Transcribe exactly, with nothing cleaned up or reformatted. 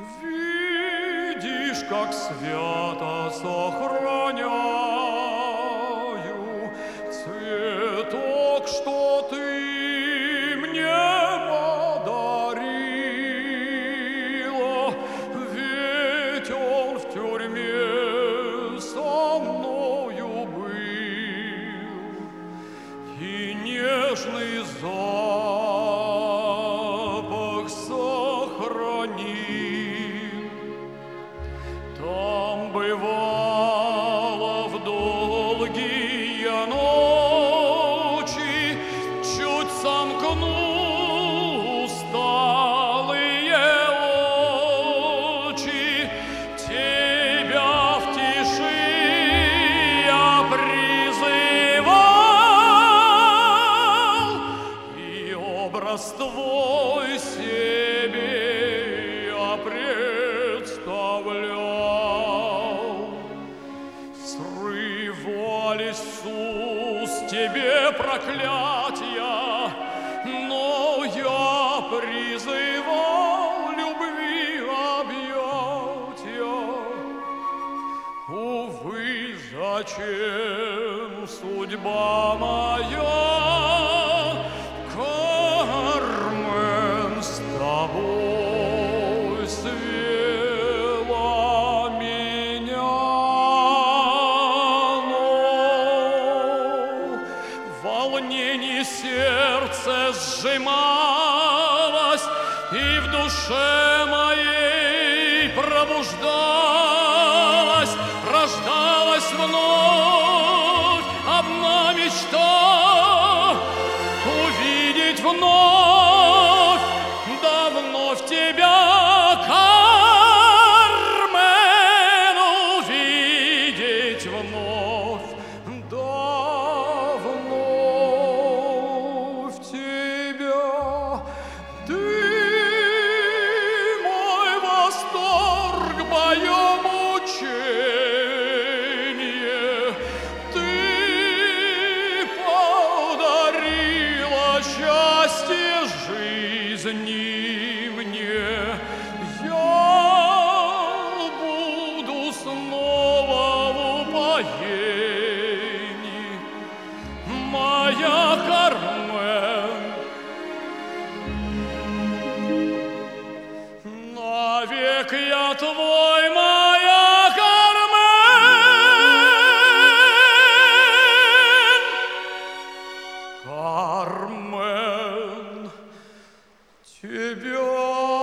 Видишь, как свято сохраняю цветок, что ты мне подарила, ведь он в тюрьме со мною был, и нежный запах сохранил. Там бывало в долгие ночи, чуть сомкнул усталые очи, тебя в тиши я призывал, и образ твой себе я представлял. Срывались с уст тебе проклятия, но я призывал любви объятия. Увы, зачем судьба моя, Кармен, с тобой свела меня? Но в волнении сердце сжималось, и в душе моей пробуждалась, рождалась вновь одна мечта — увидеть вновь, да вновь тебя, Кармен, увидеть вновь, да вновь тебя. Ты мой восторг, мое мучение, ты подарила счастье жизни мне. Я буду снова в упоении, моя Кармен. Навек я твой, моя Кармен. Кармен, тебя